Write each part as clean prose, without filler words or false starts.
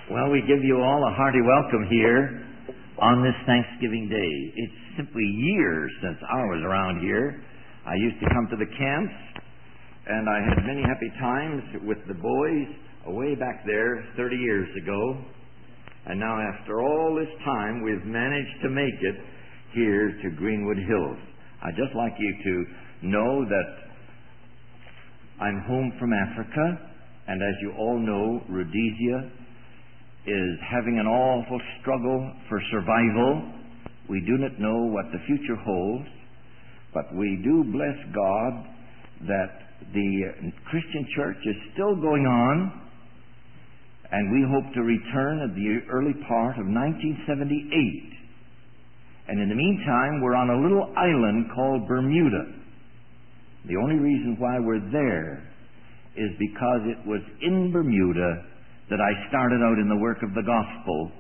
Well, we give you all a hearty welcome here on this Thanksgiving Day. It's simply years since I was around here. I used to come to the camps, and I had many happy times with the boys way back there 30 years ago. And now, after all this time, we've managed to make it here to Greenwood Hills. I'd just like you to know that I'm home from Africa, and as you all know, Rhodesia is having an awful struggle for survival. We do not know what the future holds, but we do bless God that the Christian church is still going on, and we hope to return at the early part of 1978. And in the meantime, we're on a little island called Bermuda. The only reason why we're there is because it was in Bermuda that I started out in the work of the gospel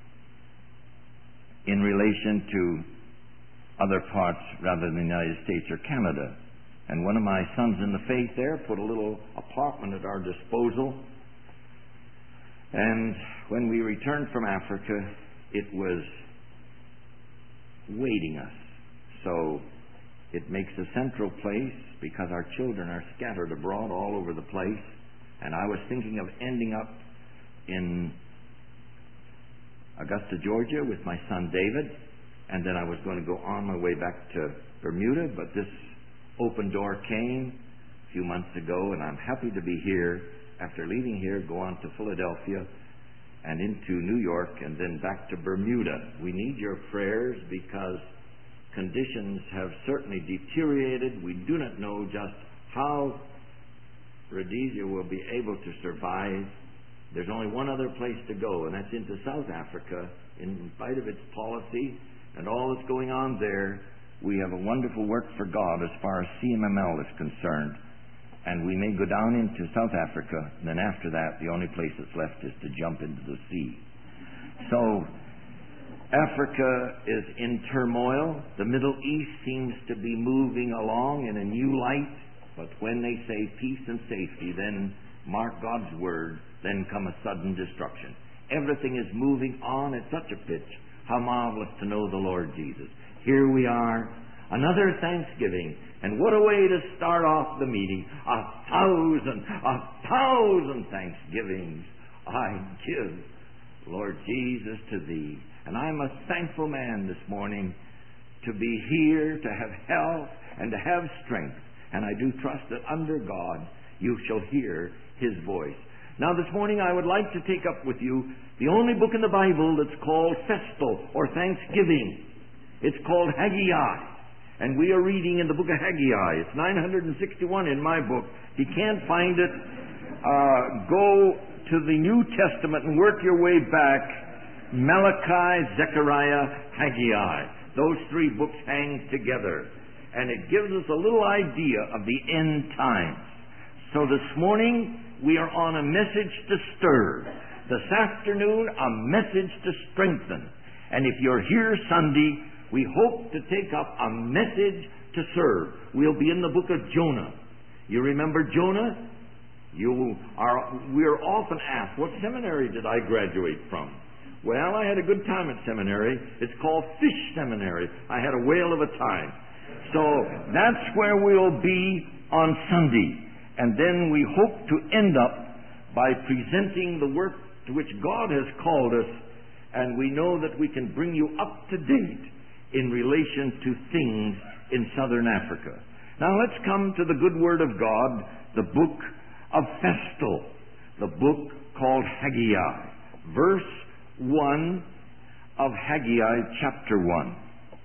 in relation to other parts rather than the United States or Canada. And one of my sons in the faith there put a little apartment at our disposal. And when we returned from Africa, it was waiting us. So it makes a central place because our children are scattered abroad all over the place. And I was thinking of ending up in Augusta, Georgia with my son David, and then I was going to go on my way back to Bermuda, but this open door came a few months ago, and I'm happy to be here. After leaving here, go on to Philadelphia and into New York and then back to Bermuda. We need your prayers because conditions have certainly deteriorated. We do not know just how Rhodesia will be able to survive. There's only one other place to go, and that's into South Africa. In spite of its policy and all that's going on there, we have a wonderful work for God as far as CMML is concerned. And we may go down into South Africa, and then after that, the only place that's left is to jump into the sea. So, Africa is in turmoil. The Middle East seems to be moving along in a new light. But when they say peace and safety, then mark God's word, then come a sudden destruction. Everything is moving on at such a pitch. How marvelous to know the Lord Jesus. Here we are, another Thanksgiving. And what a way to start off the meeting. A thousand thanksgivings I give, Lord Jesus, to Thee. And I'm a thankful man this morning to be here, to have health, and to have strength. And I do trust that under God you shall hear His voice. Now this morning I would like to take up with you the only book in the Bible that's called Festal or Thanksgiving. It's called Haggai. And we are reading in the book of Haggai. It's 961 in my book. If you can't find it, go to the New Testament and work your way back. Malachi, Zechariah, Haggai. Those three books hang together. And it gives us a little idea of the end times. So this morning, we are on a message to stir. This afternoon, a message to strengthen. And if you're here Sunday, we hope to take up a message to serve. We'll be in the book of Jonah. You remember Jonah? We're often asked, what seminary did I graduate from? Well, I had a good time at seminary. It's called Fish Seminary. I had a whale of a time. So that's where we'll be on Sunday. And then we hope to end up by presenting the work to which God has called us, and we know that we can bring you up to date in relation to things in southern Africa. Now let's come to the good word of God, the book of Festal, the book called Haggai, verse 1 of Haggai chapter 1.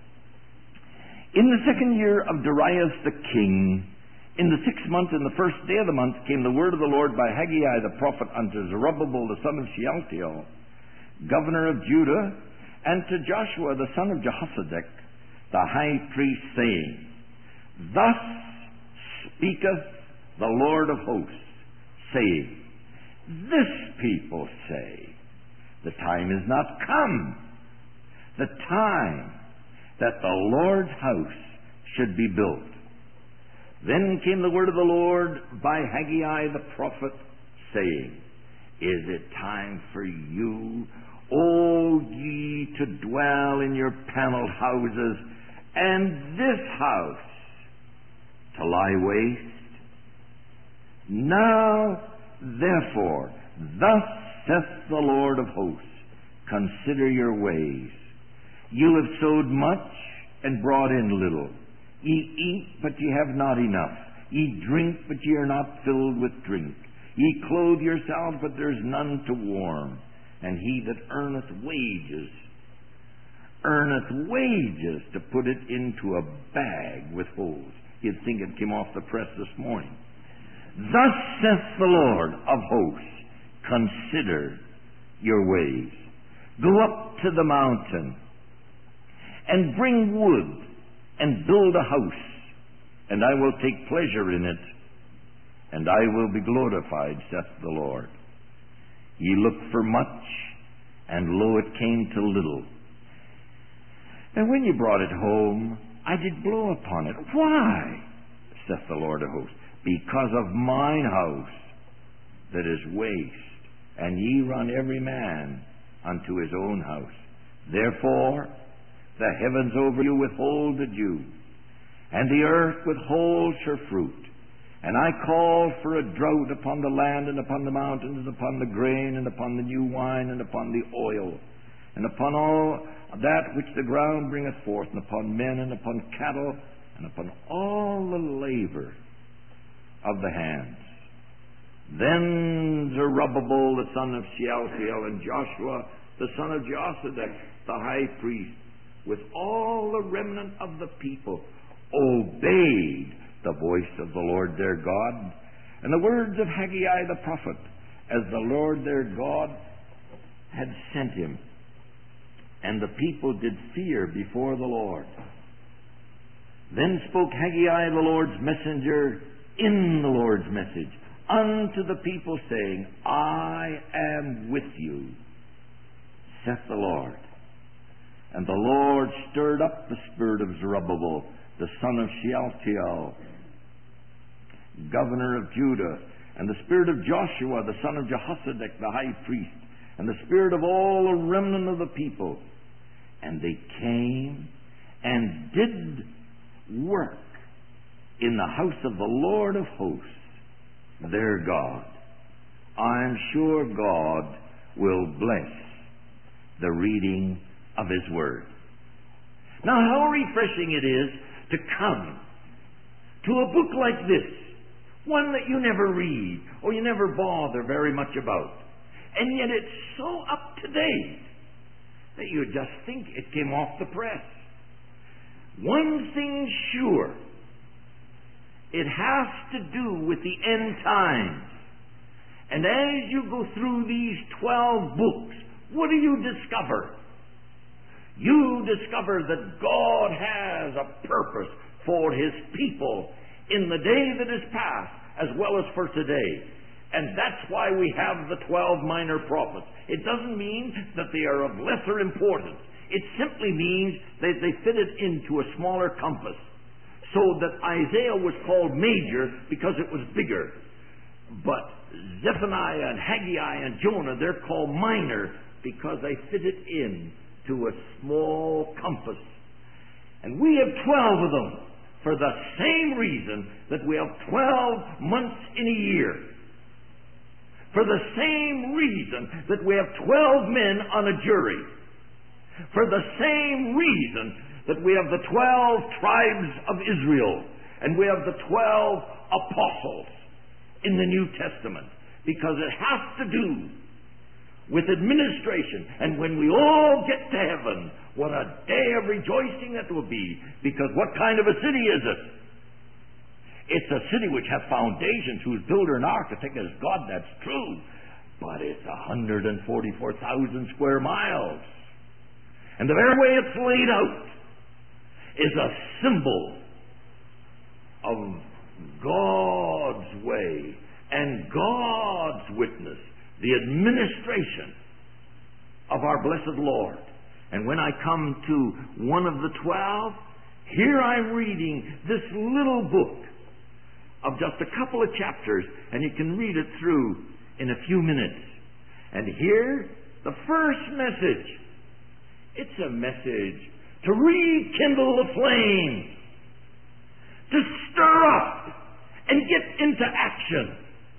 In the second year of Darius the king, in the 6th month, in the first day of the month, came the word of the Lord by Haggai the prophet unto Zerubbabel the son of Shealtiel, governor of Judah, and to Joshua the son of Jehozadak, the high priest, saying, Thus speaketh the Lord of hosts, saying, This people say, The time is not come, the time that the Lord's house should be built. Then came the word of the Lord by Haggai the prophet, saying, Is it time for you, O ye, to dwell in your paneled houses, and this house to lie waste? Now, therefore, thus saith the Lord of hosts, consider your ways. You have sowed much and brought in little. Ye eat, but ye have not enough. Ye drink, but ye are not filled with drink. Ye clothe yourselves, but there is none to warm. And he that earneth wages to put it into a bag with holes. You'd think it came off the press this morning. Thus saith the Lord of hosts, consider your ways. Go up to the mountain, and bring wood, and build a house, and I will take pleasure in it, and I will be glorified, saith the Lord. Ye looked for much, and lo, it came to little. And when you brought it home, I did blow upon it. Why? Saith the Lord of hosts. Because of mine house that is waste, and ye run every man unto his own house. Therefore, the heavens over you withhold the dew, and the earth withholds her fruit. And I call for a drought upon the land, and upon the mountains, and upon the grain, and upon the new wine, and upon the oil, and upon all that which the ground bringeth forth, and upon men, and upon cattle, and upon all the labor of the hands. Then Zerubbabel the son of Shealtiel, and Joshua the son of Josedek the high priest, with all the remnant of the people, obeyed the voice of the Lord their God, and the words of Haggai the prophet, as the Lord their God had sent him. And the people did fear before the Lord. Then spoke Haggai the Lord's messenger in the Lord's message unto the people, saying, I am with you, saith the Lord. And the Lord stirred up the spirit of Zerubbabel, the son of Shealtiel, governor of Judah, and the spirit of Joshua, the son of Jehozadak, the high priest, and the spirit of all the remnant of the people. And they came and did work in the house of the Lord of hosts, their God. I'm sure God will bless the reading of His Word. Now, how refreshing it is to come to a book like this, one that you never read or you never bother very much about, and yet it's so up to date that you just think it came off the press. One thing's sure, it has to do with the end times. And as you go through these 12 books, what do you discover? You discover that God has a purpose for His people in the day that is past as well as for today. And that's why we have the 12 minor prophets. It doesn't mean that they are of lesser importance. It simply means that they fitted into a smaller compass. So that Isaiah was called major because it was bigger. But Zephaniah and Haggai and Jonah, they're called minor because they fitted in to a small compass. And we have 12 of them for the same reason that we have 12 months in a year. For the same reason that we have 12 men on a jury. For the same reason that we have the 12 tribes of Israel. And we have the 12 apostles in the New Testament. Because it has to do with administration. And when we all get to heaven, what a day of rejoicing it will be. Because what kind of a city is it? It's a city which has foundations, whose builder and architect is God, that's true. But it's 144,000 square miles. And the very way it's laid out is a symbol of God's way and God's witness, the administration of our blessed Lord. And when I come to one of the 12, here I'm reading this little book of just a couple of chapters, and you can read it through in a few minutes. And here, the first message. It's a message to rekindle the flame, to stir up and get into action.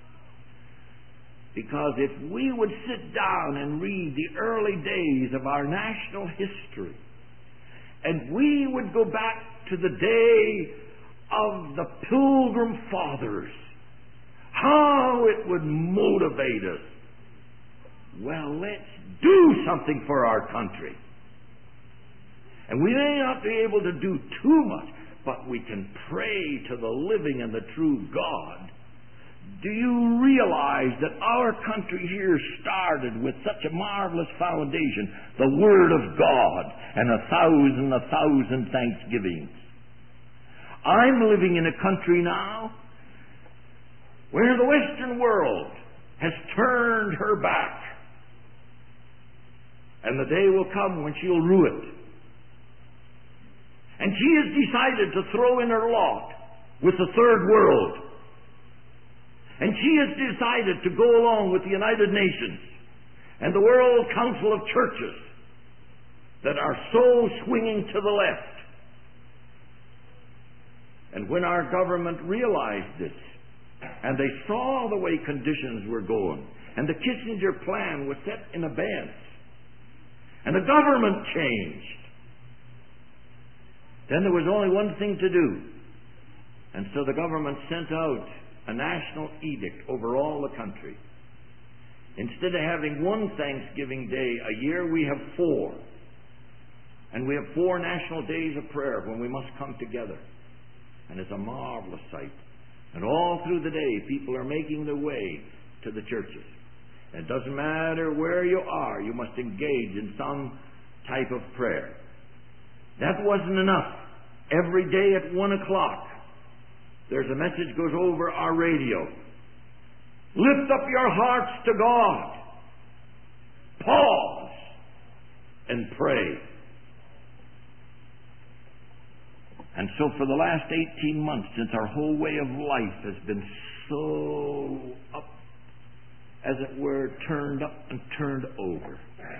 Because if we would sit down and read the early days of our national history, and we would go back to the day of the Pilgrim Fathers, how it would motivate us. Well, let's do something for our country. And we may not be able to do too much, but we can pray to the living and the true God. Do you realize that our country here started with such a marvelous foundation, the Word of God, and a thousand thanksgivings? I'm living in a country now where the Western world has turned her back. And the day will come when she'll rue it. And she has decided to throw in her lot with the Third World. And she has decided to go along with the United Nations and the World Council of Churches that are so swinging to the left. And when our government realized this, and they saw the way conditions were going, and the Kissinger plan was set in abeyance, and the government changed, then there was only one thing to do. And so the government sent out a national edict over all the country. Instead of having one Thanksgiving Day a year, we have 4. And we have 4 national days of prayer when we must come together. And it's a marvelous sight. And all through the day, people are making their way to the churches. And it doesn't matter where you are, you must engage in some type of prayer. That wasn't enough. Every day at 1 o'clock, there's a message goes over our radio. Lift up your hearts to God. Pause and pray. And so for the last 18 months, since our whole way of life has been so up, as it were, turned up and turned over,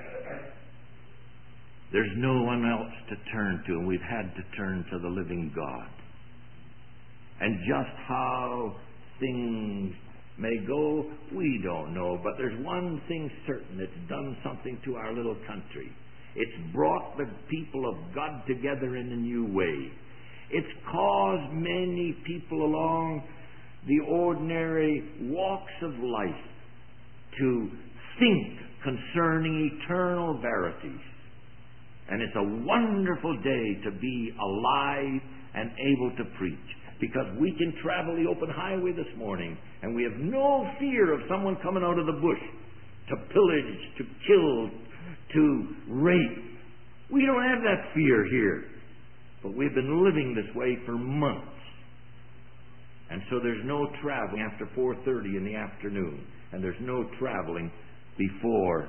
there's no one else to turn to, and we've had to turn to the living God. And just how things may go, we don't know. But there's one thing certain. It's done something to our little country. It's brought the people of God together in a new way. It's caused many people along the ordinary walks of life to think concerning eternal verities. And it's a wonderful day to be alive and able to preach. Because we can travel the open highway this morning, and we have no fear of someone coming out of the bush to pillage, to kill, to rape. We don't have that fear here. But we've been living this way for months. And so there's no traveling after 4:30 in the afternoon. And there's no traveling before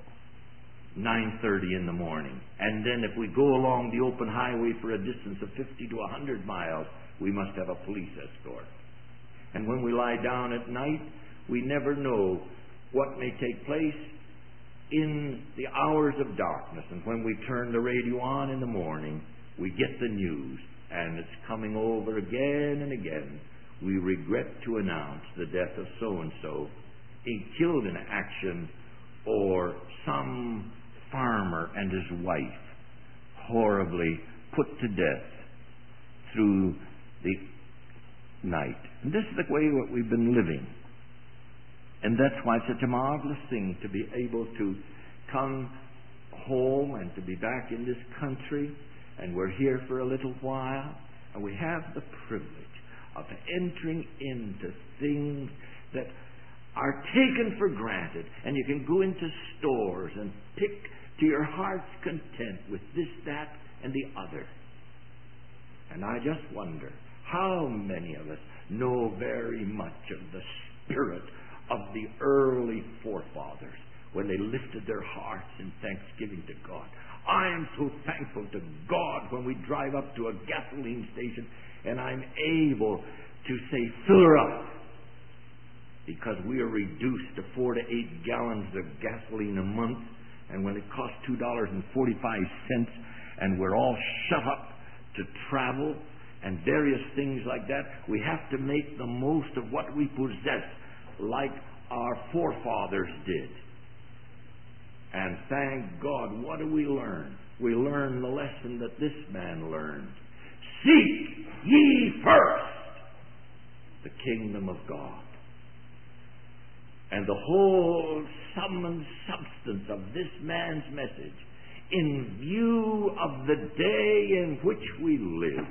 9:30 in the morning. And then if we go along the open highway for a distance of 50 to 100 miles, we must have a police escort. And when we lie down at night, we never know what may take place in the hours of darkness. And when we turn the radio on in the morning, we get the news, and it's coming over again and again. We regret to announce the death of so-and-so, killed in action, or some farmer and his wife horribly put to death through the night. And this is the way what we've been living. And that's why it's such a marvelous thing to be able to come home and to be back in this country. And we're here for a little while, and we have the privilege of entering into things that are taken for granted. And you can go into stores and pick to your heart's content with this, that, and the other. And I just wonder how many of us know very much of the spirit of the early forefathers when they lifted their hearts in thanksgiving to God. I am so thankful to God when we drive up to a gasoline station and I'm able to say, fill her up. because we are reduced to 4 to 8 gallons of gasoline a month, and when it costs $2.45, and we're all shut up to travel and various things like that, we have to make the most of what we possess, like our forefathers did. And thank God, what do we learn? We learn the lesson that this man learned. Seek ye first the kingdom of God. And the whole sum and substance of this man's message, in view of the day in which we live,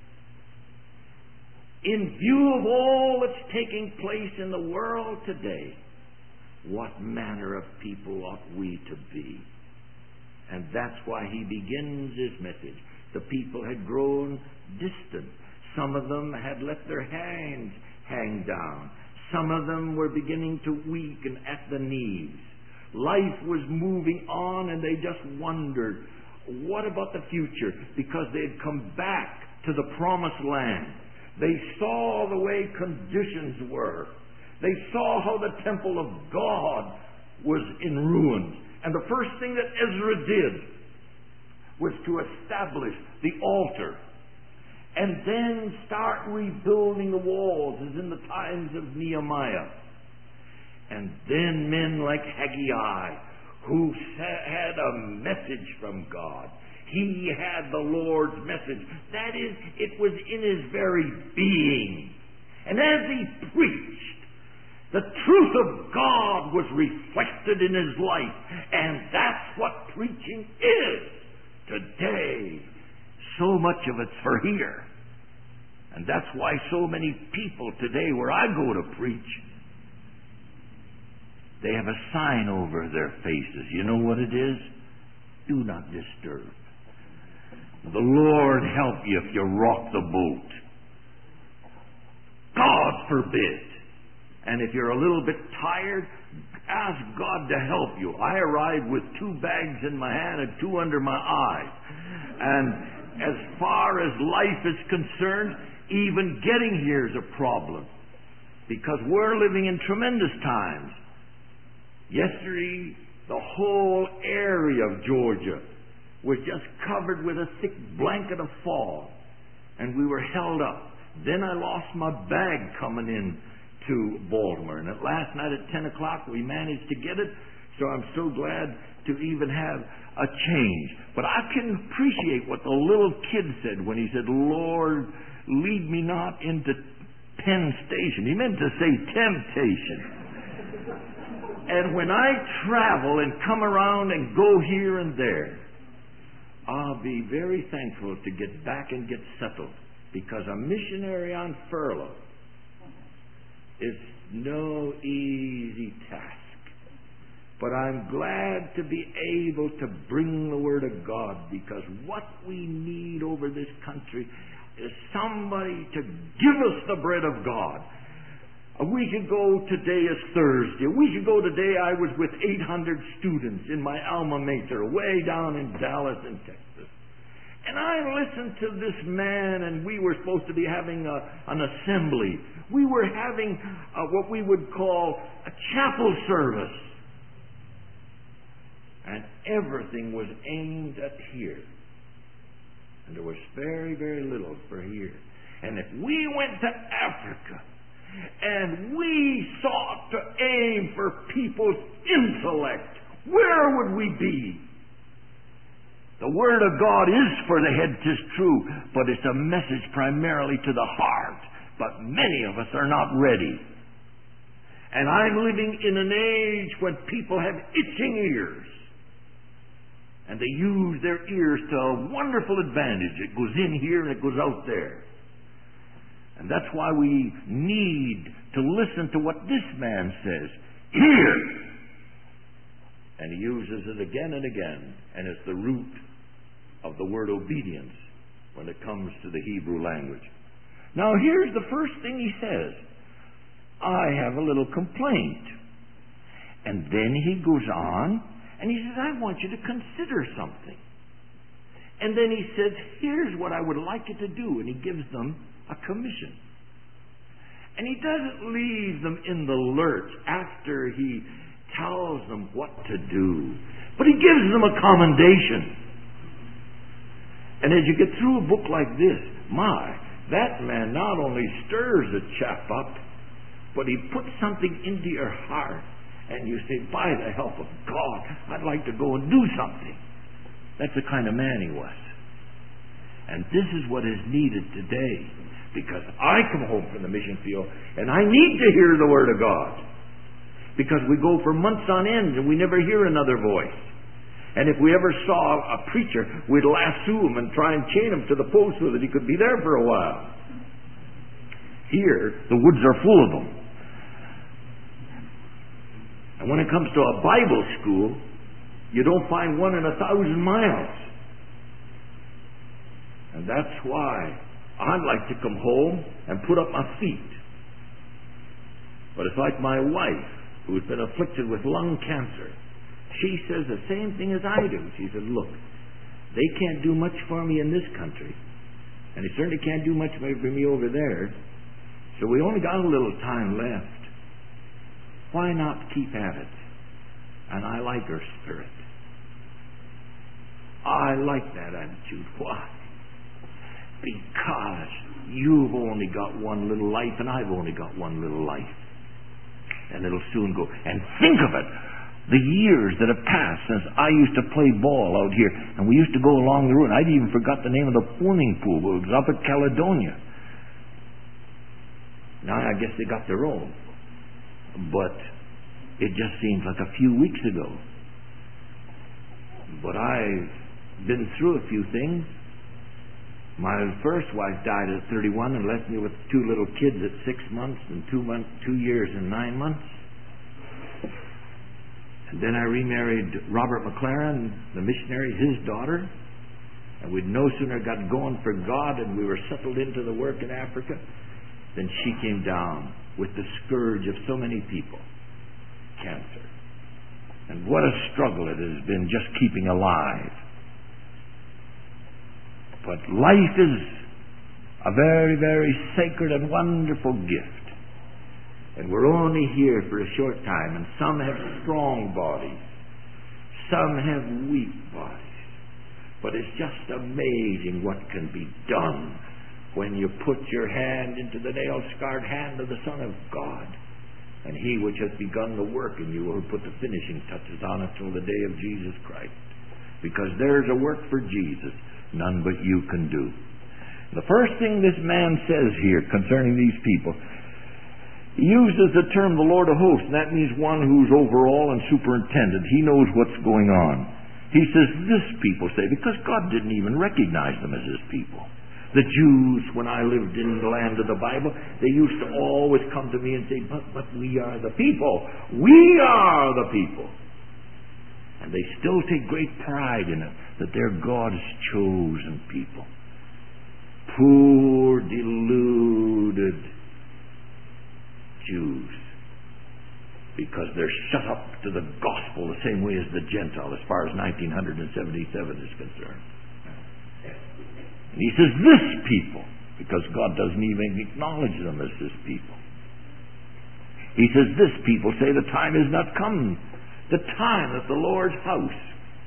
in view of all that's taking place in the world today, what manner of people ought we to be? And that's why he begins his message. The people had grown distant. Some of them had let their hands hang down. Some of them were beginning to weaken at the knees. Life was moving on, and they just wondered, what about the future? Because they had come back to the promised land. They saw the way conditions were. They saw how the temple of God was in ruins. And the first thing that Ezra did was to establish the altar and then start rebuilding the walls, as in the times of Nehemiah. And then men like Haggai, who had a message from God. He had the Lord's message. That is, it was in his very being. And as he preached, the truth of God was reflected in his life. And that's what preaching is today. So much of it's for here. And that's why so many people today, where I go to preach, they have a sign over their faces. You know what it is? Do not disturb. The Lord help you if you rock the boat. God forbid. And if you're a little bit tired, ask God to help you. I arrived with 2 bags in my hand and 2 under my eyes. And as far as life is concerned, even getting here is a problem, because we're living in tremendous times. Yesterday, the whole area of Georgia was just covered with a thick blanket of fog, and we were held up. Then I lost my bag coming in to Baltimore, and at last night at 10 o'clock we managed to get it, so I'm so glad to even have a change. But I can appreciate what the little kid said when he said, Lord, lead me not into temptation. He meant to say temptation. And when I travel and come around and go here and there, I'll be very thankful to get back and get settled, because a missionary on furlough is no easy task. But I'm glad to be able to bring the Word of God, because what we need over this country is somebody to give us the bread of God. A week ago today is Thursday. A week ago today I was with 800 students in my alma mater way down in Dallas in Texas. And I listened to this man, and we were supposed to be having an assembly. We were having what we would call a chapel service. And everything was aimed at here. And there was very, very little for here. And if we went to Africa and we sought to aim for people's intellect, where would we be? The Word of God is for the head, 'tis true, but it's a message primarily to the heart. But many of us are not ready. And I'm living in an age when people have itching ears. And they use their ears to a wonderful advantage. It goes in here and it goes out there. And that's why we need to listen to what this man says. Hear! And he uses it again and again. And it's the root of the word obedience when it comes to the Hebrew language. Now here's the first thing he says. I have a little complaint. And then he goes on and he says, I want you to consider something. And then he says, here's what I would like you to do. And he gives them a commission. And he doesn't leave them in the lurch after he tells them what to do. But he gives them a commendation. And as you get through a book like this, that man not only stirs a chap up, but he puts something into your heart. And you say, by the help of God, I'd like to go and do something. That's the kind of man he was. And this is what is needed today. Because I come home from the mission field and I need to hear the Word of God. Because we go for months on end and we never hear another voice. And if we ever saw a preacher, we'd lasso him and try and chain him to the post so that he could be there for a while. Here, the woods are full of them. And when it comes to a Bible school, you don't find one in 1,000 miles. And that's why I'd like to come home and put up my feet. But it's like my wife, who's been afflicted with lung cancer. She says the same thing as I do. She said, look, they can't do much for me in this country, and they certainly can't do much for me over there, so we only got a little time left. Why not keep at it? And I like her spirit. I like that attitude. Why? Because you've only got one little life, and I've only got one little life. And it'll soon go. And think of it, the years that have passed since I used to play ball out here, and we used to go along the road. I'd even forgot the name of the swimming pool, but it was up at Caledonia. Now I guess they got their own. But it just seems like a few weeks ago. But I've been through a few things. My first wife died at 31 and left me with 2 little kids at 6 months and 2 years and 9 months. And then I remarried Robert McLaren, the missionary, his daughter. And we'd no sooner got going for God and we were settled into the work in Africa than she came down with the scourge of so many people, cancer. And what a struggle it has been just keeping alive. But life is a very, very sacred and wonderful gift. And we're only here for a short time. And some have strong bodies. Some have weak bodies. But it's just amazing what can be done when you put your hand into the nail-scarred hand of the Son of God. And He which has begun the work in you will put the finishing touches on it till the day of Jesus Christ. Because there's a work for Jesus none but you can do. The first thing this man says here concerning these people, he uses the term the Lord of hosts, and that means one who's overall and superintendent. He knows what's going on. He says, this people say, because God didn't even recognize them as His people. The Jews, when I lived in the land of the Bible, they used to always come to me and say, but we are the people. We are the people. And they still take great pride in it, that they're God's chosen people. Poor, deluded Jews. Because they're shut up to the gospel the same way as the Gentile, as far as 1977 is concerned. And he says, this people, because God doesn't even acknowledge them as His people. He says, this people say the time is not come, the time that the Lord's house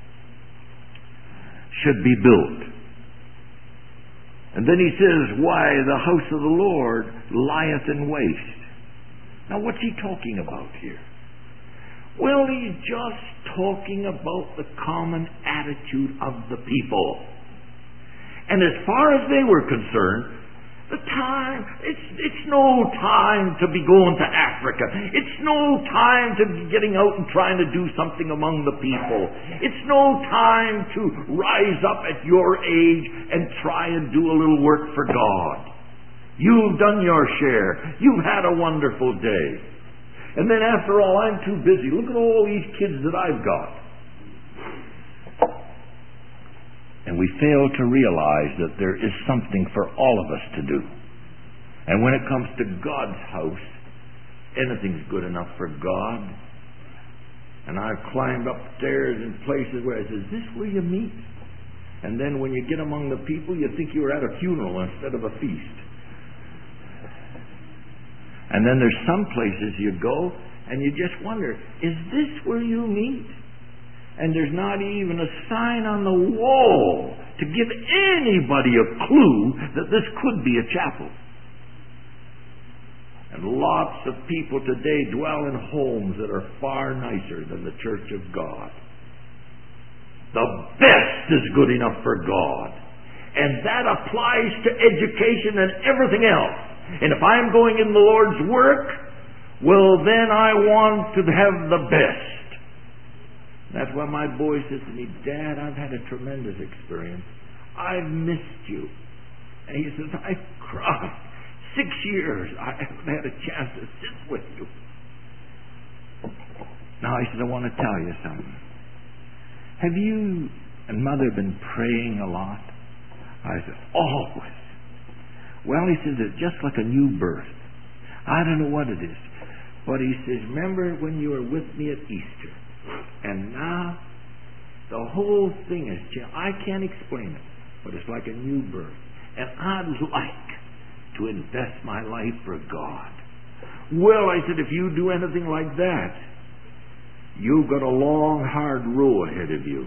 should be built. And then he says, why the house of the Lord lieth in waste. Now what's he talking about here? Well, he's just talking about the common attitude of the people. And as far as they were concerned, the time, it's no time to be going to Africa. It's no time to be getting out and trying to do something among the people. It's no time to rise up at your age and try and do a little work for God. You've done your share. You've had a wonderful day. And then after all, I'm too busy. Look at all these kids that I've got. And we fail to realize that there is something for all of us to do. And when it comes to God's house, anything's good enough for God. And I've climbed upstairs in places where I says, is this where you meet? And then when you get among the people, you think you were at a funeral instead of a feast. And then there's some places you go and you just wonder, is this where you meet? And there's not even a sign on the wall to give anybody a clue that this could be a chapel. And lots of people today dwell in homes that are far nicer than the church of God. The best is good enough for God. And that applies to education and everything else. And if I'm going in the Lord's work, well, then I want to have the best. That's why my boy says to me, Dad, I've had a tremendous experience. I've missed you. And he says, I've cried. 6 years I haven't had a chance to sit with you. Now, I said, I want to tell you something. Have you and Mother been praying a lot? I said, always. Well, he says, it's just like a new birth. I don't know what it is. But he says, remember when you were with me at Easter? And now, the whole thing is changed. I can't explain it, but it's like a new birth. And I'd like to invest my life for God. Well, I said, if you do anything like that, you've got a long, hard row ahead of you.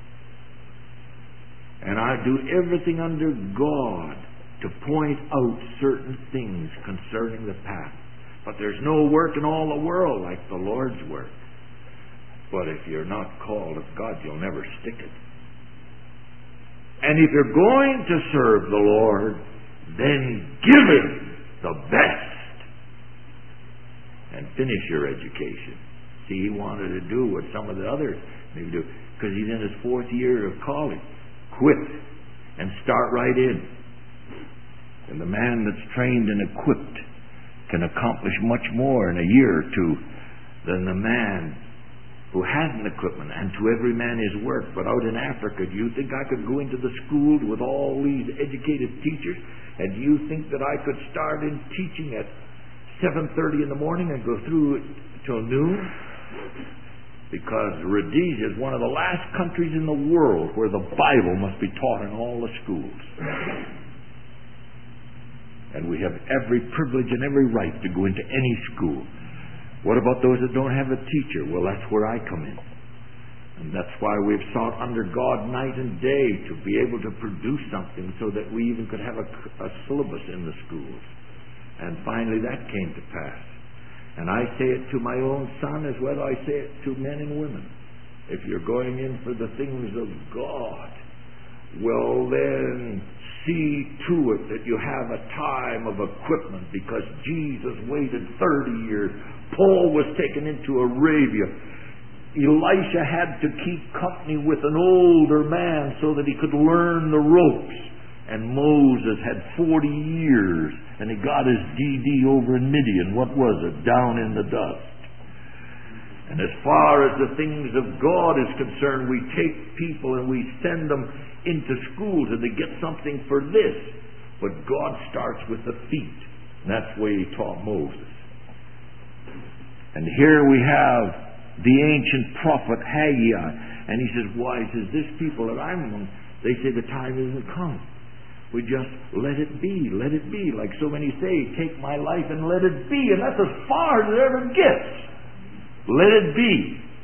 And I do everything under God to point out certain things concerning the path. But there's no work in all the world like the Lord's work. But if you're not called of God, you'll never stick it. And if you're going to serve the Lord, then give Him the best. And finish your education. See, he wanted to do what some of the others maybe do. Because he's in his 4th year of college. Quit and start right in. And the man that's trained and equipped can accomplish much more in a year or two than the man who hasn't equipment. And to every man his work. But out in Africa, do you think I could go into the schools with all these educated teachers? And do you think that I could start in teaching at 7:30 in the morning and go through till noon? Because Rhodesia is one of the last countries in the world where the Bible must be taught in all the schools. And we have every privilege and every right to go into any school. What about those that don't have a teacher? Well, that's where I come in. And that's why we've sought under God night and day to be able to produce something so that we even could have a syllabus in the schools. And finally that came to pass. And I say it to my own son as well as I say it to men and women. If you're going in for the things of God, well then see to it that you have a time of equipment, because Jesus waited 30 years. Paul was taken into Arabia. Elisha had to keep company with an older man so that he could learn the ropes. And Moses had 40 years, and he got his DD over in Midian. What was it? Down in the dust. And as far as the things of God is concerned, we take people and we send them into schools and they get something for this. But God starts with the feet. And that's the way He taught Moses. And here we have the ancient prophet Haggai. And he says, why? He says, this people that I'm among, they say the time isn't come. We just let it be, let it be. Like so many say, take my life and let it be. And that's as far as it ever gets. Let it be.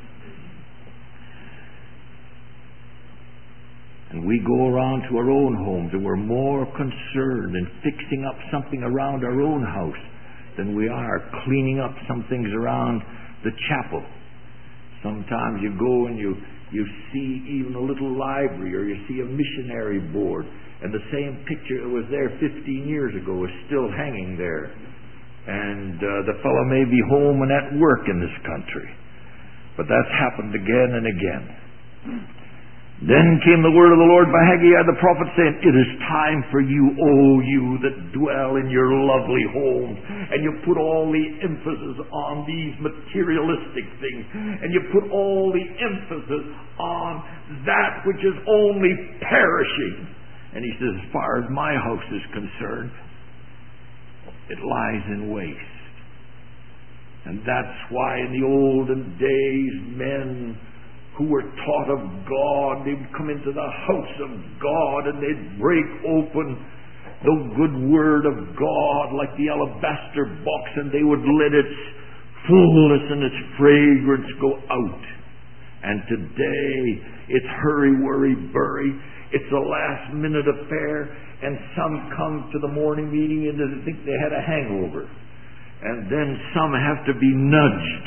And we go around to our own homes and we're more concerned in fixing up something around our own house than we are cleaning up some things around the chapel. Sometimes you go and you see even a little library, or you see a missionary board, and the same picture that was there 15 years ago is still hanging there. And the fellow may be home and at work in this country. But that's happened again and again. Then came the word of the Lord by Haggai the prophet, saying, it is time for you, O you that dwell in your lovely homes, and you put all the emphasis on these materialistic things, and you put all the emphasis on that which is only perishing. And he says, as far as my house is concerned, it lies in waste. And that's why in the olden days, men who were taught of God, they'd come into the house of God and they'd break open the good word of God like the alabaster box, and they would let its fullness and its fragrance go out. And today, it's hurry, worry, bury. It's a last-minute affair, and some come to the morning meeting and they think they had a hangover. And then some have to be nudged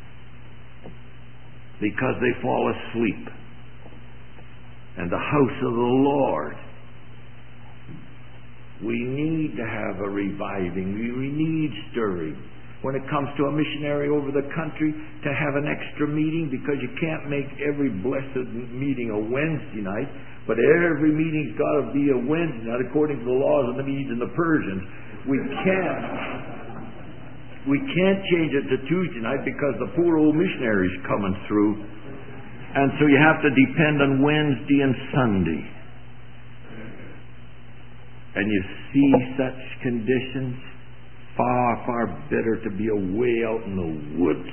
because they fall asleep. And the house of the Lord, we need to have a reviving. We need stirring. When it comes to a missionary over the country, to have an extra meeting, because you can't make every blessed meeting a Wednesday night, but every meeting's got to be a Wednesday night according to the laws of the Medes and the Persians. We can't change it to Tuesday night because the poor old missionary's coming through. And so you have to depend on Wednesday and Sunday. And you see such conditions, far, far better to be away out in the woods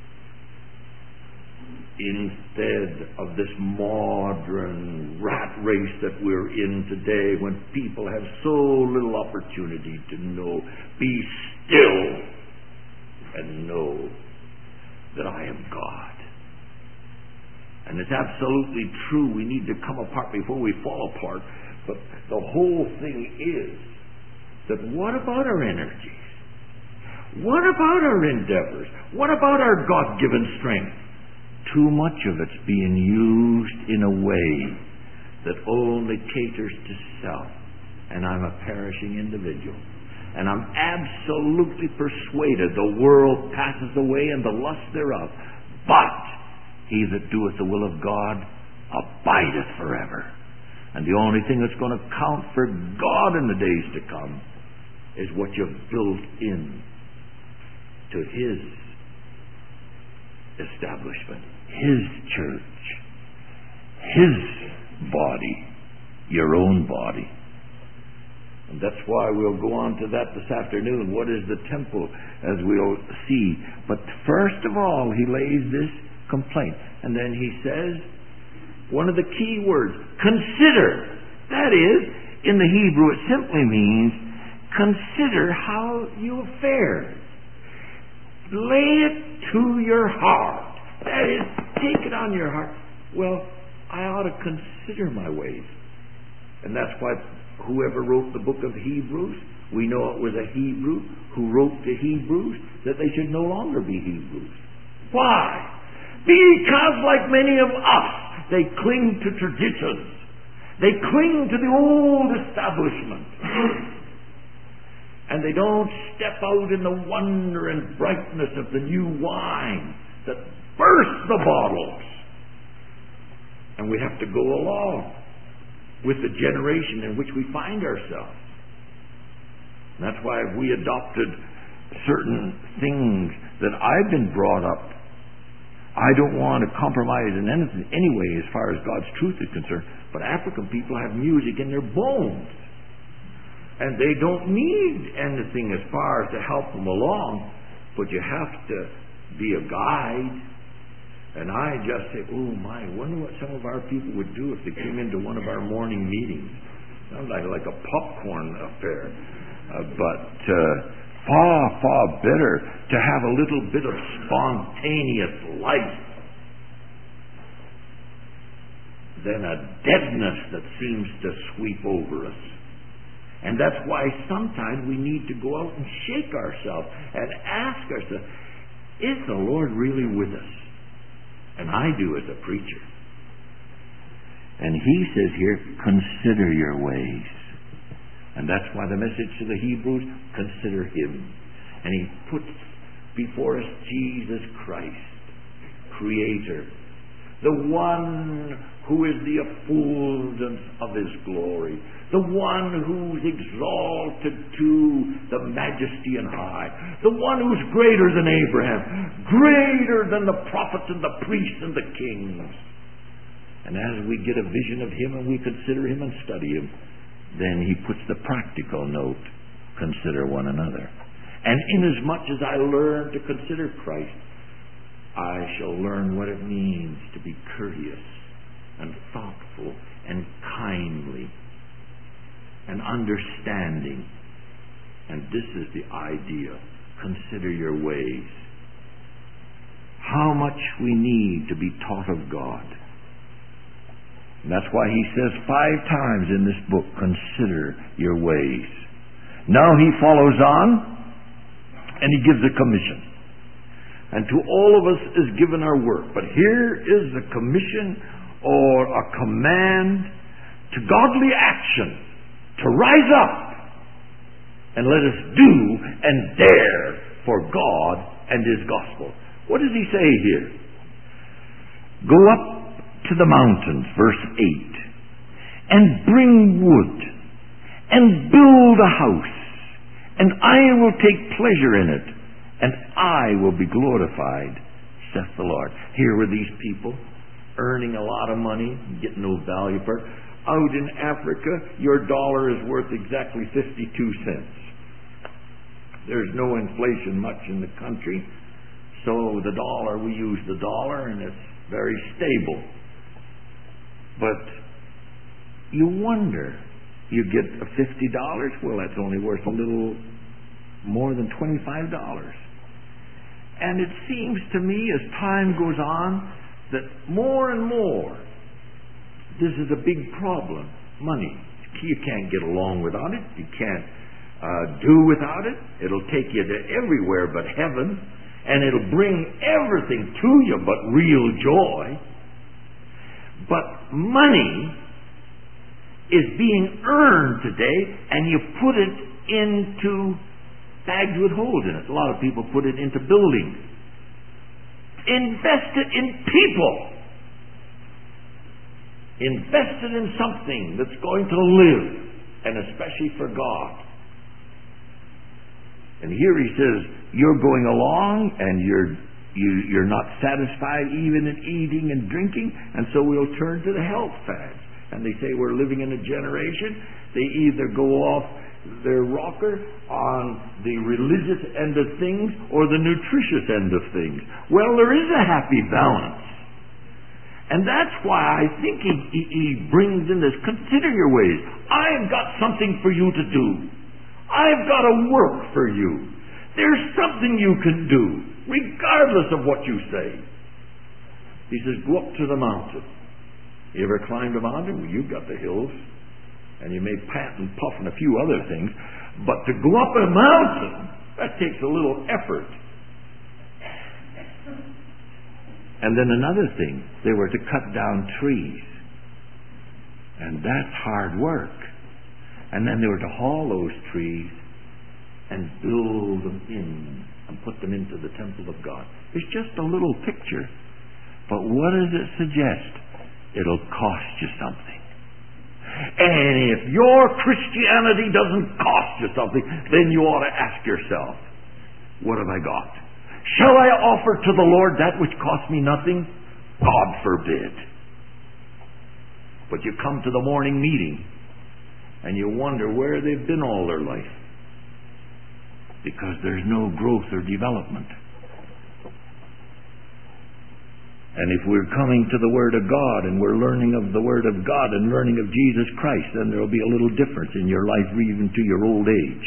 instead of this modern rat race that we're in today, when people have so little opportunity to know. Be still and know that I am God. And it's absolutely true. We need to come apart before we fall apart. But the whole thing is that what about our energies? What about our endeavors? What about our God-given strength? Too much of it's being used in a way that only caters to self. And I'm a perishing individual. And I'm absolutely persuaded the world passes away and the lust thereof. But he that doeth the will of God abideth forever. And the only thing that's going to count for God in the days to come is what you've built in to His establishment, His church, His body, your own body. And that's why we'll go on to that this afternoon. What is the temple, as we'll see. But first of all, he lays this complaint. And then he says, one of the key words, consider. That is, in the Hebrew, it simply means consider how you have fared. Lay it to your heart. That is, take it on your heart. Well, I ought to consider my ways. And that's why whoever wrote the book of Hebrews, we know it was a Hebrew who wrote to Hebrews that they should no longer be Hebrews. Why? Because like many of us, they cling to traditions. They cling to the old establishment. And they don't step out in the wonder and brightness of the new wine that bursts the bottles. And we have to go along with the generation in which we find ourselves. And that's why we adopted certain things that I've been brought up. I don't want to compromise in anything anyway as far as God's truth is concerned. But African people have music in their bones. And they don't need anything as far as to help them along. But you have to be a guide. And I just say, oh my, I wonder what some of our people would do if they came into one of our morning meetings. Sounds like a popcorn affair. But far, far better to have a little bit of spontaneous life than a deadness that seems to sweep over us. And that's why sometimes we need to go out and shake ourselves and ask ourselves, is the Lord really with us? And I do as a preacher. And he says here, consider your ways. And that's why the message to the Hebrews, consider Him. And he puts before us Jesus Christ, Creator, the one who is the effulgence of His glory, the one who's exalted to the majesty and high, the one who's greater than Abraham, greater than the prophets and the priests and the kings. And as we get a vision of Him and we consider Him and study Him, then he puts the practical note, consider one another. And inasmuch as I learn to consider Christ, I shall learn what it means to be courteous and thoughtful and kindly and understanding. And this is the idea. Consider your ways. How much we need to be taught of God. And that's why he says 5 times in this book, consider your ways. Now he follows on, and he gives a commission. And to all of us is given our work. But here is the commission or a command to godly action, to rise up and let us do and dare for God and His gospel. What does he say here? Go up to the mountains, verse 8, and bring wood, and build a house, and I will take pleasure in it, and I will be glorified, saith the Lord. Here were these people earning a lot of money, getting no value for it. Out in Africa, your dollar is worth exactly 52 cents. There's no inflation much in the country, so the dollar, we use the dollar, and it's very stable. But you wonder, you get $50, well, that's only worth a little more than $25. And it seems to me, as time goes on, that more and more, this is a big problem. Money. You can't get along without it. You can't do without it. It'll take you to everywhere but heaven. And it'll bring everything to you but real joy. But money is being earned today, and you put it into bags with holes in it. A lot of people put it into buildings. Invest it in people. Invest it in something that's going to live, and especially for God. And here he says, you're going along and you're not satisfied even in eating and drinking, and so we'll turn to the health fads. And they say we're living in a generation, they either go off their rocker on the religious end of things or the nutritious end of things. Well, there is a happy balance. And that's why I think he brings in this, consider your ways. I've got something for you to do. I've got a work for you. There's something you can do, regardless of what you say. He says, go up to the mountain. You ever climbed a mountain? Well, you've got the hills. And you may pant and puff and a few other things. But to go up a mountain, that takes a little effort. And then another thing, they were to cut down trees. And that's hard work. And then they were to haul those trees and build them in and put them into the temple of God. It's just a little picture. But what does it suggest? It'll cost you something. And if your Christianity doesn't cost you something, then you ought to ask yourself, what have I got? Shall I offer to the Lord that which costs me nothing? God forbid. But you come to the morning meeting and you wonder where they've been all their life, because there's no growth or development. And if we're coming to the Word of God and we're learning of the Word of God and learning of Jesus Christ, then there will be a little difference in your life even to your old age.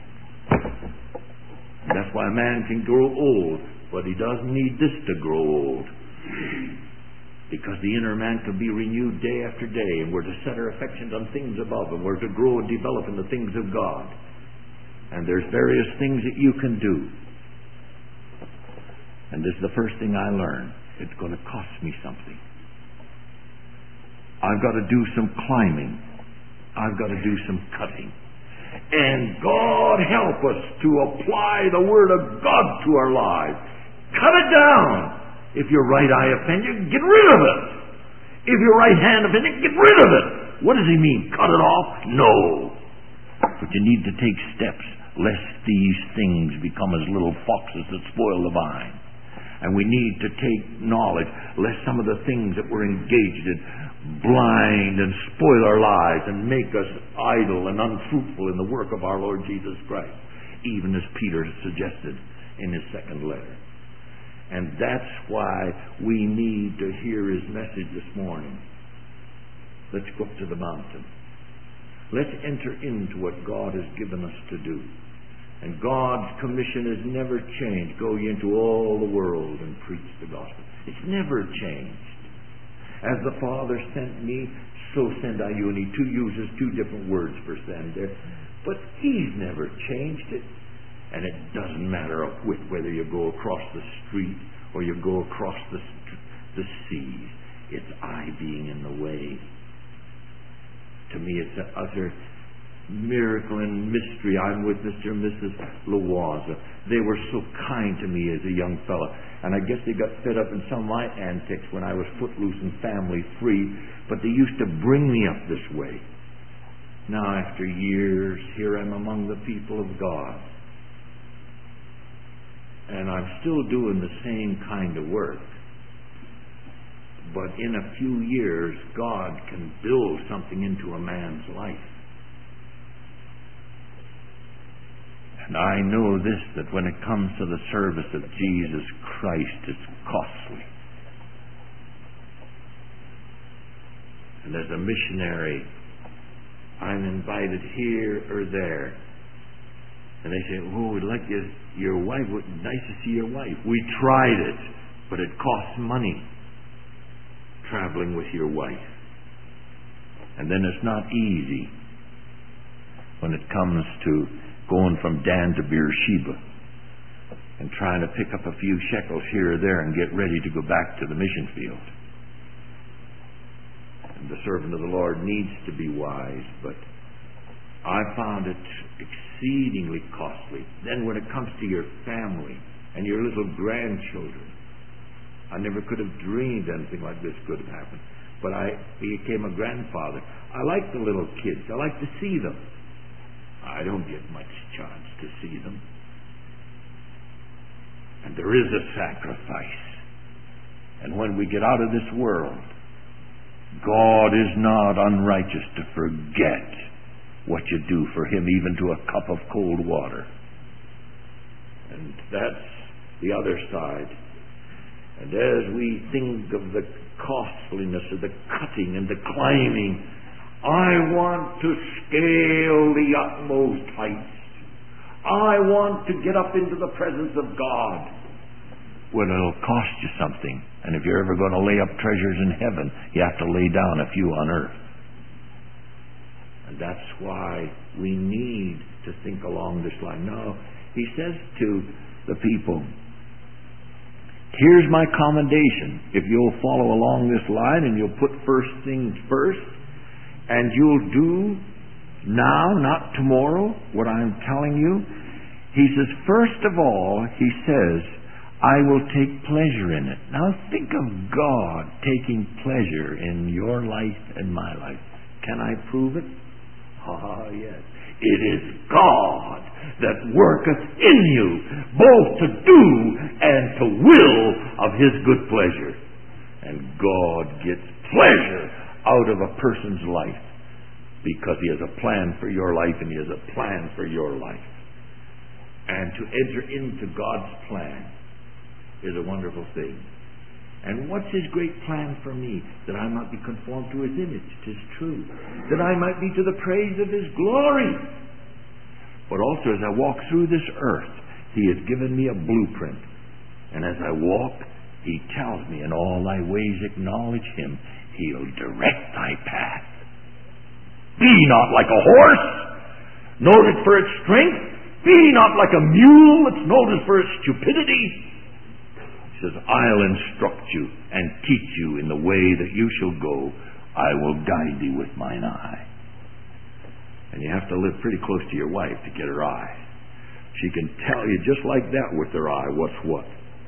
That's why a man can grow old, but he doesn't need this to grow old. Because the inner man can be renewed day after day, and we're to set our affections on things above, and we're to grow and develop in the things of God. And there's various things that you can do. And this is the first thing I learned. It's going to cost me something. I've got to do some climbing. I've got to do some cutting. And God help us to apply the Word of God to our lives. Cut it down. If your right eye offends you, get rid of it. If your right hand offends you, get rid of it. What does he mean? Cut it off? No. But you need to take steps lest these things become as little foxes that spoil the vine. And we need to take knowledge lest some of the things that we're engaged in blind and spoil our lives and make us idle and unfruitful in the work of our Lord Jesus Christ, even as Peter suggested in his second letter. And that's why we need to hear his message this morning. Let's go up to the mountain. Let's enter into what God has given us to do. And God's commission has never changed. Go ye into all the world and preach the gospel. It's never changed. As the Father sent me, so send I you. And he uses two different words for send there. But He's never changed it. And it doesn't matter a whit whether you go across the street or you go across the seas. It's I being in the way. To me, it's an utter miracle and mystery. I'm with Mr. and Mrs. Lawaza. They were so kind to me as a young fella. And I guess they got fed up in some of my antics when I was footloose and family free. But they used to bring me up this way. Now, after years, here I'm among the people of God. And I'm still doing the same kind of work. But in a few years, God can build something into a man's life. And I know this, that when it comes to the service of Jesus Christ, it's costly. And as a missionary, I'm invited here or there. And they say, oh, we'd like your wife. Nice to see your wife. We tried it, but it costs money, traveling with your wife. And then it's not easy when it comes to going from Dan to Beersheba and trying to pick up a few shekels here or there and get ready to go back to the mission field. And the servant of the Lord needs to be wise, but I found it exceedingly costly. Then when it comes to your family and your little grandchildren, I never could have dreamed anything like this could have happened. But I became a grandfather. I like the little kids. I like to see them. I don't get much chance to see them. And there is a sacrifice. And when we get out of this world, God is not unrighteous to forget what you do for Him, even to a cup of cold water. And that's the other side. And as we think of the costliness of the cutting and the climbing, I want to scale the utmost heights. I want to get up into the presence of God. Well, it'll cost you something. And if you're ever going to lay up treasures in heaven, you have to lay down a few on earth. And that's why we need to think along this line. Now, he says to the people, here's my commendation. If you'll follow along this line and you'll put first things first, and you'll do now, not tomorrow, what I'm telling you. He says, first of all, he says, I will take pleasure in it. Now think of God taking pleasure in your life and my life. Can I prove it? Ah, yes. It is God that worketh in you, both to do and to will of His good pleasure. And God gets pleasure out of a person's life because He has a plan for your life and He has a plan for your life. And to enter into God's plan is a wonderful thing. And what's His great plan for me? That I might be conformed to His image. 'Tis true. That I might be to the praise of His glory. But also as I walk through this earth, He has given me a blueprint. And as I walk, He tells me, in all thy ways acknowledge Him. He'll direct thy path. Be not like a horse, noted for its strength. Be not like a mule that's noted for its stupidity. He says, I'll instruct you and teach you in the way that you shall go. I will guide thee with mine eye. And you have to live pretty close to your wife to get her eye. She can tell you just like that with her eye what's what.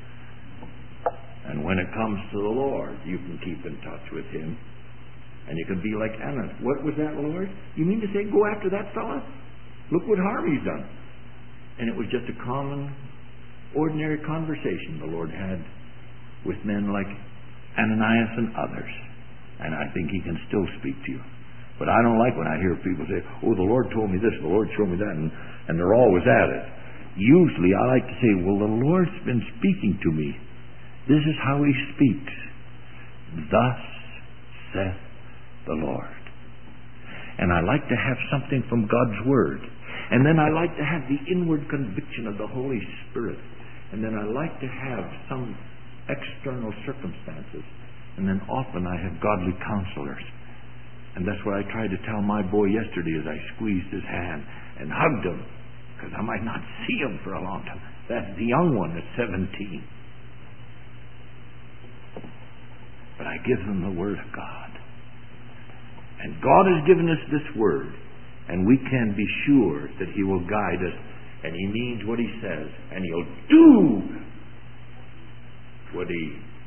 And when it comes to the Lord, you can keep in touch with Him. And you can be like Anna. What was that, Lord? You mean to say go after that fella? Look what harm he's done. And it was just a common, ordinary conversation the Lord had with men like Ananias and others. And I think He can still speak to you. But I don't like when I hear people say, oh, the Lord told me this, the Lord showed me that, and they're always at it. Usually I like to say, well, the Lord's been speaking to me. This is how He speaks. Thus saith the Lord. And I like to have something from God's Word. And then I like to have the inward conviction of the Holy Spirit. And then I like to have some external circumstances. And then often I have godly counselors. And that's what I tried to tell my boy yesterday as I squeezed his hand and hugged him, because I might not see him for a long time. That's the young one at 17. But I give him the Word of God. And God has given us this Word, and we can be sure that He will guide us, and He means what He says, and He'll do what He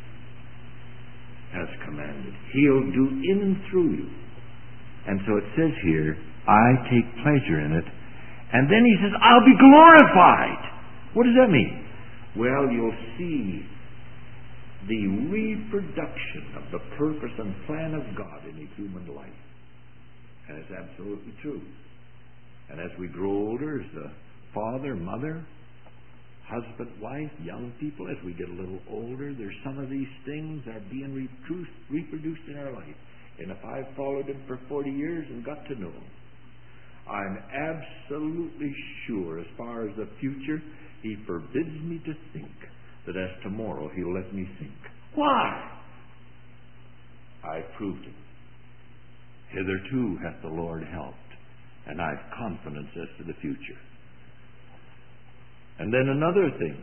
has commanded. He'll do in and through you. And so it says here, I take pleasure in it. And then He says, I'll be glorified. What does that mean? Well, you'll see the reproduction of the purpose and plan of God in a human life. And it's absolutely true. And as we grow older, as a father, mother, husband, wife, young people, as we get a little older, there's some of these things that are being reproduced in our life. And if I've followed Him for 40 years and got to know Him, I'm absolutely sure, as far as the future, He forbids me to think that as tomorrow He'll let me think. Why? I've proved it. Hitherto hath the Lord helped, and I've confidence as to the future. And then another thing.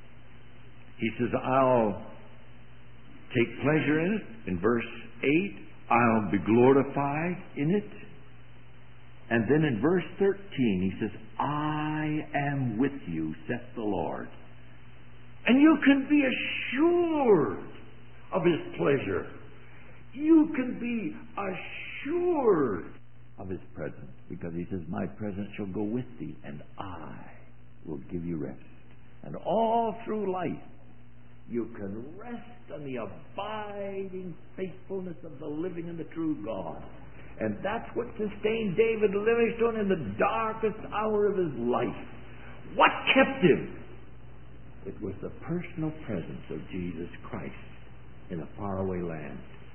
He says, I'll take pleasure in it. In verse 8, I'll be glorified in it. And then in verse 13, he says, I am with you, saith the Lord. And you can be assured of His pleasure. You can be assured of His presence, because He says, my presence shall go with thee, and I will give you rest. And all through life, you can rest on the abiding faithfulness of the living and the true God. And that's what sustained David Livingstone in the darkest hour of his life. What kept him? It was the personal presence of Jesus Christ in a faraway land.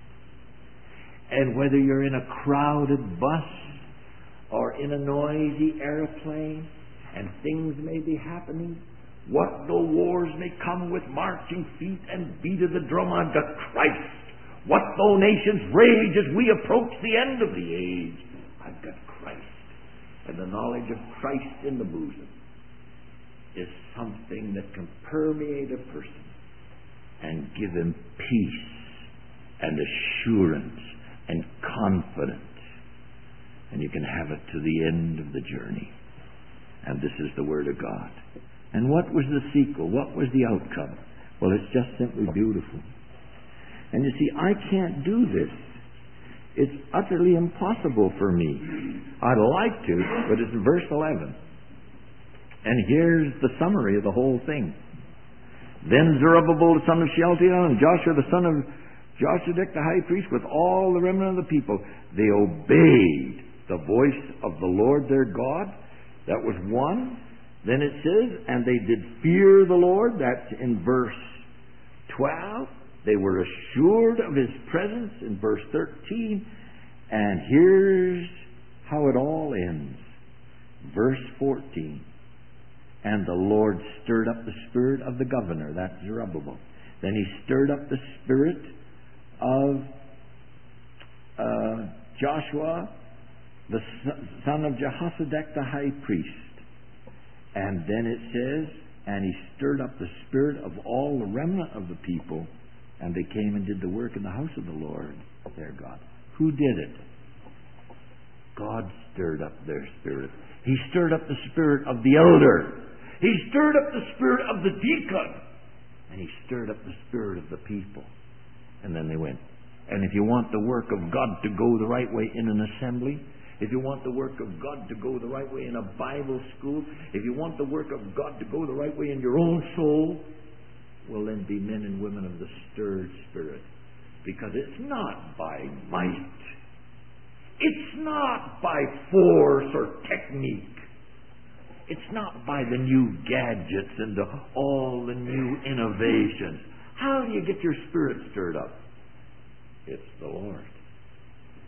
And whether you're in a crowded bus or in a noisy airplane, and things may be happening, what though wars may come with marching feet and beat of the drum, I've got Christ. What though nations rage as we approach the end of the age, I've got Christ. And the knowledge of Christ in the bosom is something that can permeate a person and give him peace and assurance and confidence. And you can have it to the end of the journey. And this is the Word of God. And what was the sequel? What was the outcome? Well, it's just simply beautiful. And you see, I can't do this. It's utterly impossible for me. I'd like to, but it's in verse 11. And here's the summary of the whole thing. Then Zerubbabel the son of Shealtiel and Joshua the son of Josedech the high priest with all the remnant of the people, they obeyed the voice of the Lord their God. That was one. Then it says, and they did fear the Lord. That's in verse 12. They were assured of His presence in verse 13. And here's how it all ends. Verse 14. And the Lord stirred up the spirit of the governor. That's Zerubbabel. Then He stirred up the spirit of Joshua, the son of Jehozadak, the high priest. And then it says, and He stirred up the spirit of all the remnant of the people, and they came and did the work in the house of the Lord, their God. Who did it? God stirred up their spirit. He stirred up the spirit of the elder. He stirred up the spirit of the deacon. And He stirred up the spirit of the people. And then they went. And if you want the work of God to go the right way in an assembly, if you want the work of God to go the right way in a Bible school, if you want the work of God to go the right way in your own soul, well, then be men and women of the stirred spirit. Because it's not by might. It's not by force or technique. It's not by the new gadgets and all the new innovations. How do you get your spirit stirred up? It's the Lord.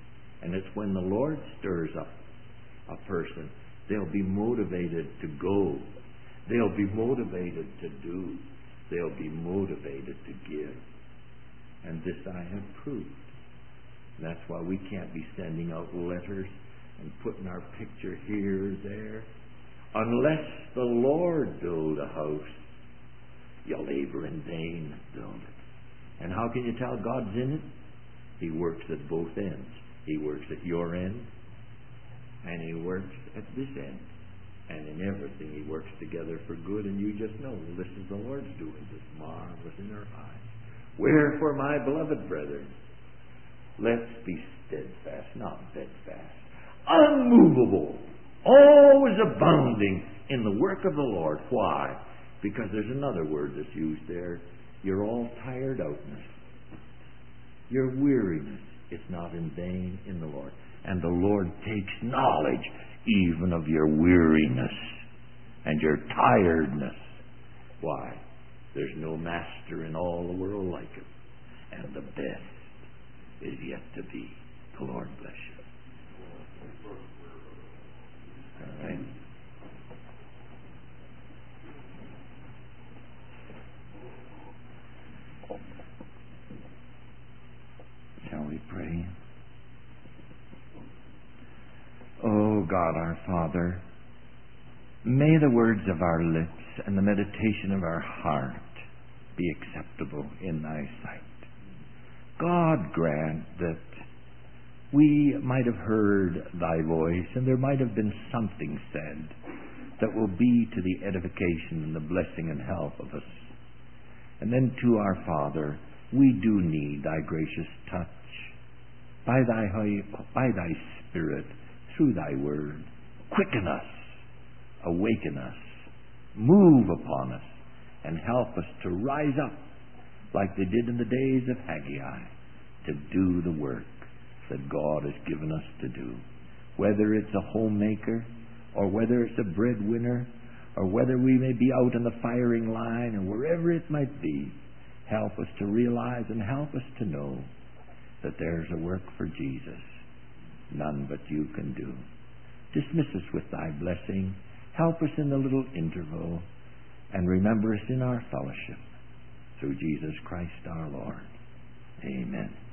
And it's when the Lord stirs up a person, they'll be motivated to go. They'll be motivated to do. They'll be motivated to give. And this I have proved. That's why we can't be sending out letters and putting our picture here or there. Unless the Lord build a house, you labor in vain that build it. And how can you tell God's in it? He works at both ends. He works at your end, and He works at this end. And in everything He works together for good, and you just know, well, this is the Lord's doing, this marvelous in our eyes. Wherefore, my beloved brethren, let's be steadfast, not bedfast, unmovable, always abounding in the work of the Lord. Why? Because there's another word that's used there. Your all tired outness. Your weariness is not in vain in the Lord. And the Lord takes knowledge even of your weariness and your tiredness. Why? There's no master in all the world like Him. And the best is yet to be. The Lord bless you. All right. Shall we pray? Oh God, our Father, may the words of our lips and the meditation of our heart be acceptable in Thy sight. God, grant that we might have heard Thy voice, and there might have been something said that will be to the edification and the blessing and help of us. And then to our Father, we do need Thy gracious touch by Thy Spirit, through Thy Word. Quicken us, awaken us, move upon us, and help us to rise up like they did in the days of Haggai, to do the work that God has given us to do. Whether it's a homemaker, or whether it's a breadwinner, or whether we may be out in the firing line, or wherever it might be, help us to realize and help us to know that there's a work for Jesus none but You can do. Dismiss us with Thy blessing. Help us in the little interval, and remember us in our fellowship. Through Jesus Christ our Lord. Amen.